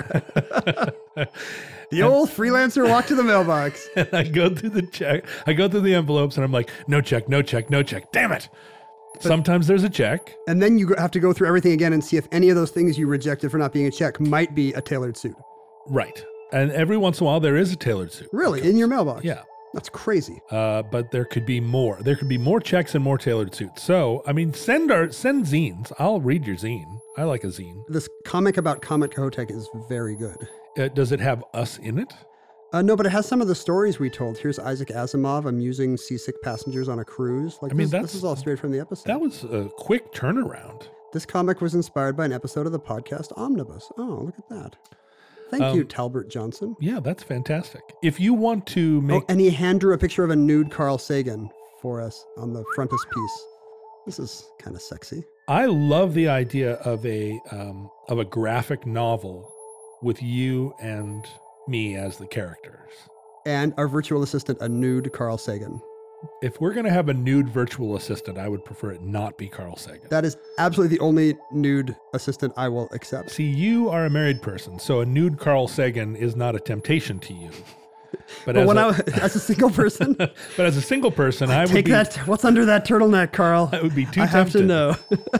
it. The old freelancer walked to the mailbox. And I go through the check. I go through the envelopes and I'm like, no check, no check, no check. Damn it. Sometimes there's a check. And then you go- have to go through everything again and see if any of those things you rejected for not being a check might be a tailored suit. Right. And every once in a while, there is a tailored suit. Really? In your mailbox? Yeah. That's crazy. Uh, but there could be more. There could be more checks and more tailored suits. So, I mean, send our send zines. I'll read your zine. I like a zine. This comic about Comet Kohoutek is very good. Uh, does it have us in it? Uh, no, but it has some of the stories we told. Here's Isaac Asimov amusing seasick passengers on a cruise. Like I mean, this, that's- this is all straight from the episode. That was a quick turnaround. This comic was inspired by an episode of the podcast Omnibus. Oh, look at that. Thank Um, you, Talbert Johnson. Yeah, that's fantastic. If you want to make, Oh, and he hand drew a picture of a nude Carl Sagan for us on the frontispiece. This is kind of sexy. I love the idea of a um, of a graphic novel with you and me as the characters. And our virtual assistant, a nude Carl Sagan. If we're going to have a nude virtual assistant, I would prefer it not be Carl Sagan. That is absolutely the only nude assistant I will accept. See, you are a married person, so a nude Carl Sagan is not a temptation to you. But, But as, when a, I, as a single person, but as a single person, I would take be, that. What's under that turtleneck, Carl? I would be too I have to tempted. know.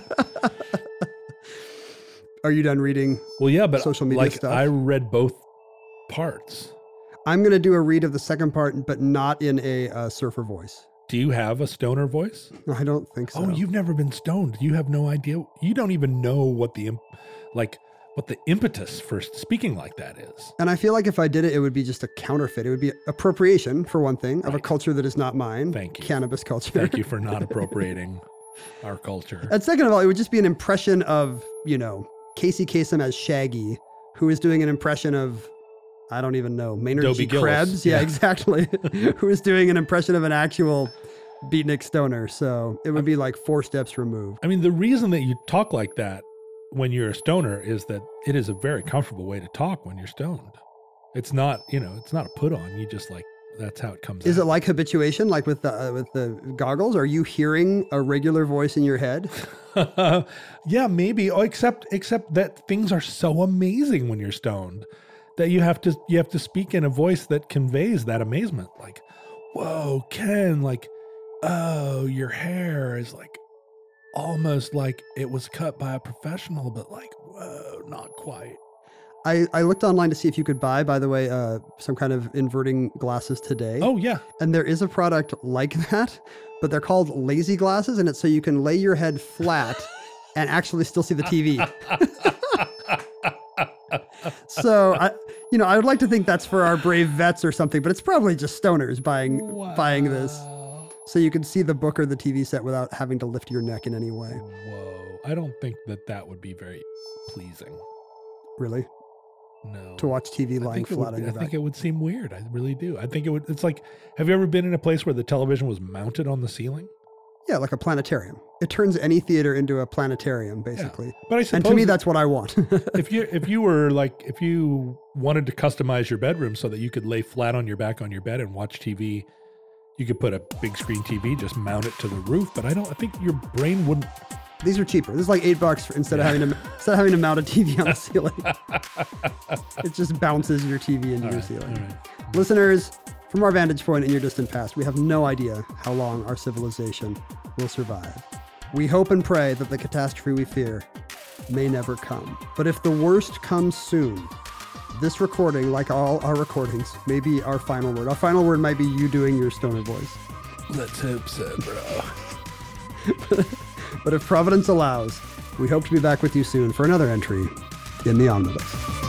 Are you done reading? Well, yeah, but Social media like stuff? I read both parts. I'm going to do a read of the second part, but not in a uh, surfer voice. Do you have a stoner voice? I don't think so. Oh, you've never been stoned. You have no idea. You don't even know what the imp- like what the impetus for speaking like that is. And I feel like if I did it, it would be just a counterfeit. It would be appropriation, for one thing, of a Right. culture that is not mine. Thank you. Cannabis culture. Thank you for not appropriating our culture. And second of all, it would just be an impression of, you know, Casey Kasem as Shaggy, who is doing an impression of, I don't even know, Maynard Dobie G. Gillis. Krebs. Yeah, Yeah. exactly. Who is doing an impression of an actual beatnik stoner. So it would be like four steps removed. I mean, the reason that you talk like that when you're a stoner is that it is a very comfortable way to talk when you're stoned. It's not, you know, it's not a put on. You just like, that's how it comes Is out. it like habituation, like with the uh, with the goggles? Are you hearing a regular voice in your head? Yeah, maybe. Oh, except except that things are so amazing when you're stoned that you have to you have to speak in a voice that conveys that amazement. Like, whoa, Ken, like, oh, your hair is like almost like it was cut by a professional, but like, whoa, not quite. I, I looked online to see if you could buy, by the way, uh, some kind of inverting glasses today. Oh yeah. And there is a product like that, but they're called lazy glasses, and it's so you can lay your head flat and actually still see the T V. So, I, you know, I would like to think that's for our brave vets or something, but it's probably just stoners buying buying this, so you can see the book or the T V set without having to lift your neck in any way. Whoa. I don't think that that would be very pleasing. Really, No. to watch T V I lying think, it flat would, on your I back. think it would seem weird. I really do. I think it would. It's like, have you ever been in a place where the television was mounted on the ceiling? Yeah, like a planetarium. It turns any theater into a planetarium, basically. But I suppose And to me, that- that's what I want. if you if you were like if you wanted to customize your bedroom so that you could lay flat on your back on your bed and watch T V, you could put a big screen T V, just mount it to the roof. But I don't. I think your brain wouldn't. These are cheaper. This is like eight bucks for, instead of having to instead of having to mount a T V on the ceiling. It just bounces your T V into All your right, ceiling. all right. Listeners, from our vantage point in your distant past, we have no idea how long our civilization will survive. We hope and pray that the catastrophe we fear may never come. But if the worst comes soon, this recording, like all our recordings, may be our final word. Our final word might be you doing your stoner voice. Let's hope so, bro. But if Providence allows, we hope to be back with you soon for another entry in the Omnibus.